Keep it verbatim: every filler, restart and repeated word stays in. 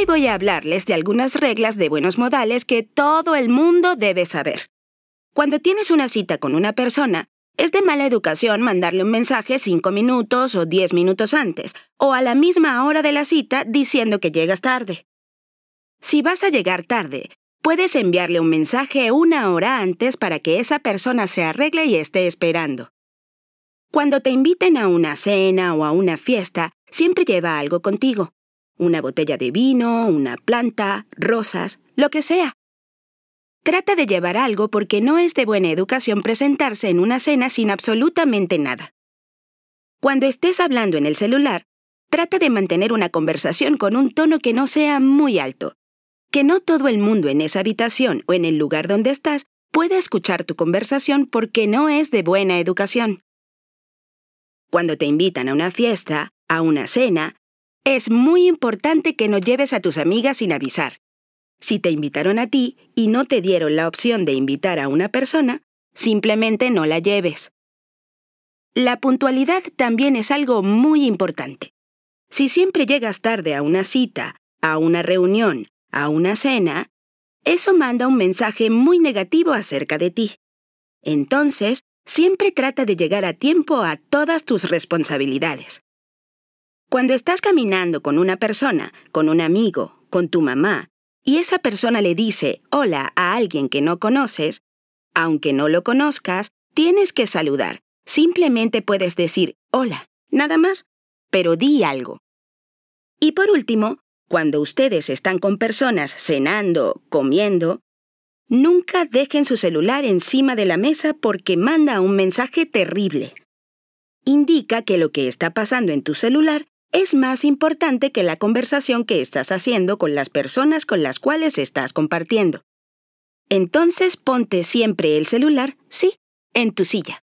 Hoy voy a hablarles de algunas reglas de buenos modales que todo el mundo debe saber. Cuando tienes una cita con una persona, es de mala educación mandarle un mensaje cinco minutos o diez minutos antes, o a la misma hora de la cita diciendo que llegas tarde. Si vas a llegar tarde, puedes enviarle un mensaje una hora antes para que esa persona se arregle y esté esperando. Cuando te inviten a una cena o a una fiesta, siempre lleva algo contigo. Una botella de vino, una planta, rosas, lo que sea. Trata de llevar algo porque no es de buena educación presentarse en una cena sin absolutamente nada. Cuando estés hablando en el celular, trata de mantener una conversación con un tono que no sea muy alto. Que no todo el mundo en esa habitación o en el lugar donde estás pueda escuchar tu conversación porque no es de buena educación. Cuando te invitan a una fiesta, a una cena, es muy importante que no lleves a tus amigas sin avisar. Si te invitaron a ti y no te dieron la opción de invitar a una persona, simplemente no la lleves. La puntualidad también es algo muy importante. Si siempre llegas tarde a una cita, a una reunión, a una cena, eso manda un mensaje muy negativo acerca de ti. Entonces, siempre trata de llegar a tiempo a todas tus responsabilidades. Cuando estás caminando con una persona, con un amigo, con tu mamá, y esa persona le dice hola a alguien que no conoces, aunque no lo conozcas, tienes que saludar. Simplemente puedes decir hola, nada más, pero di algo. Y por último, cuando ustedes están con personas cenando, comiendo, nunca dejen su celular encima de la mesa porque manda un mensaje terrible. Indica que lo que está pasando en tu celular es más importante que la conversación que estás haciendo con las personas con las cuales estás compartiendo. Entonces ponte siempre el celular, sí, en tu silla.